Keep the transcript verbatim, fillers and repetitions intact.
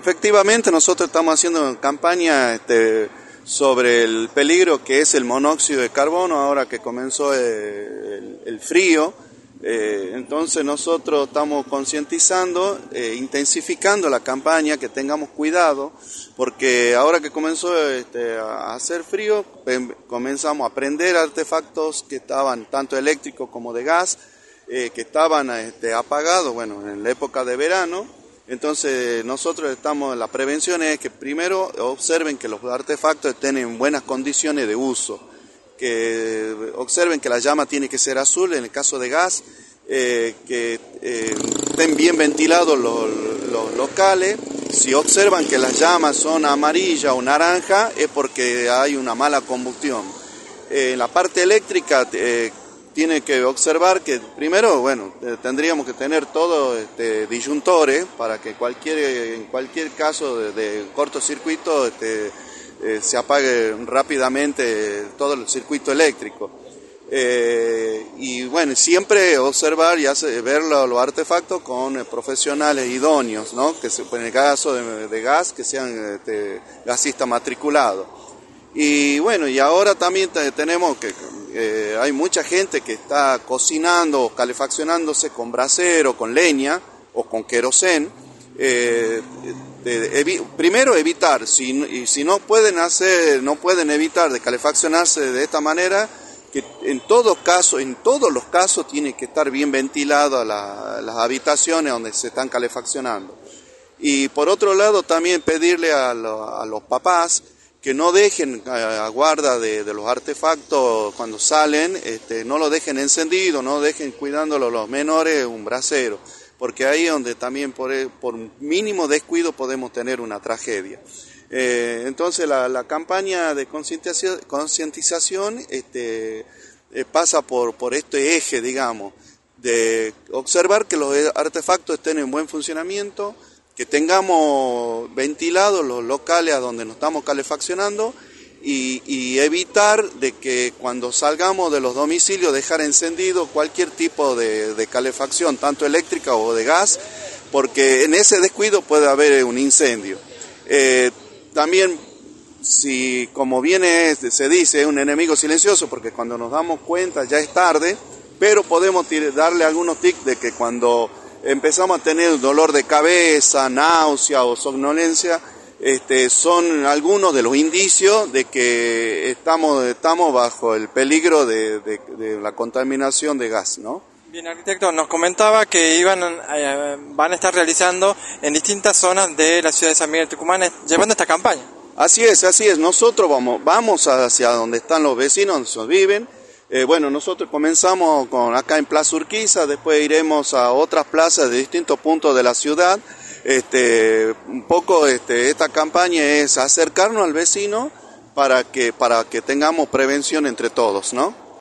Efectivamente, nosotros estamos haciendo una campaña este, sobre el peligro que es el monóxido de carbono ahora que comenzó el, el, el frío. Eh, entonces nosotros estamos concientizando, eh, intensificando la campaña, que tengamos cuidado, porque ahora que comenzó este, a hacer frío, comenzamos a prender artefactos que estaban tanto eléctricos como de gas, eh, que estaban este, apagados, bueno, en la época de verano. Entonces nosotros estamos, la prevención es que primero observen que los artefactos estén en buenas condiciones de uso, que observen que la llama tiene que ser azul en el caso de gas, eh, que eh, estén bien ventilados los, los locales. Si observan que las llamas son amarillas o naranja es porque hay una mala combustión. Eh, en la parte eléctrica eh, tiene que observar que primero, bueno, eh, tendríamos que tener todos este, disyuntores para que cualquier, en cualquier caso de, de cortocircuito este, eh, se apague rápidamente todo el circuito eléctrico. Eh, y bueno, siempre observar y hacer, ver los, los artefactos con eh, profesionales idóneos, ¿no? Que se, en el caso de, de gas, que sean este, gasistas matriculados. Y bueno, y ahora también tenemos que eh, hay mucha gente que está cocinando o calefaccionándose con brasero, con leña o con querosén. Eh, de, evi, primero evitar, si, y si no pueden hacer, no pueden evitar de calefaccionarse de esta manera, que en todo caso, en todos los casos tiene que estar bien ventilado la, las habitaciones donde se están calefaccionando. Y por otro lado también pedirle a, lo, a los papás que no dejen a, a guarda de, de los artefactos cuando salen, este, no lo dejen encendido, no dejen cuidándolo los menores un brasero, porque ahí es donde también por, por mínimo descuido podemos tener una tragedia. Eh, entonces la, la campaña de concientización, concientización este, eh, pasa por, por este eje, digamos, de observar que los artefactos estén en buen funcionamiento, que tengamos ventilados los locales a donde nos estamos calefaccionando y, y evitar de que cuando salgamos de los domicilios dejar encendido cualquier tipo de, de calefacción, tanto eléctrica o de gas, porque en ese descuido puede haber un incendio. Eh, También, si como viene se dice, es un enemigo silencioso, porque cuando nos damos cuenta ya es tarde, pero podemos darle algunos tips de que cuando empezamos a tener dolor de cabeza, náusea o somnolencia, este, son algunos de los indicios de que estamos, estamos bajo el peligro de, de, de la contaminación de gas, ¿no? Bien, arquitecto, nos comentaba que iban eh, van a estar realizando en distintas zonas de la ciudad de San Miguel Tucumán llevando esta campaña. Así es, así es. Nosotros vamos, vamos hacia donde están los vecinos, donde viven. Eh, bueno, nosotros comenzamos con acá en Plaza Urquiza, después iremos a otras plazas de distintos puntos de la ciudad. Este, un poco este, esta campaña es acercarnos al vecino para que, para que tengamos prevención entre todos, ¿no?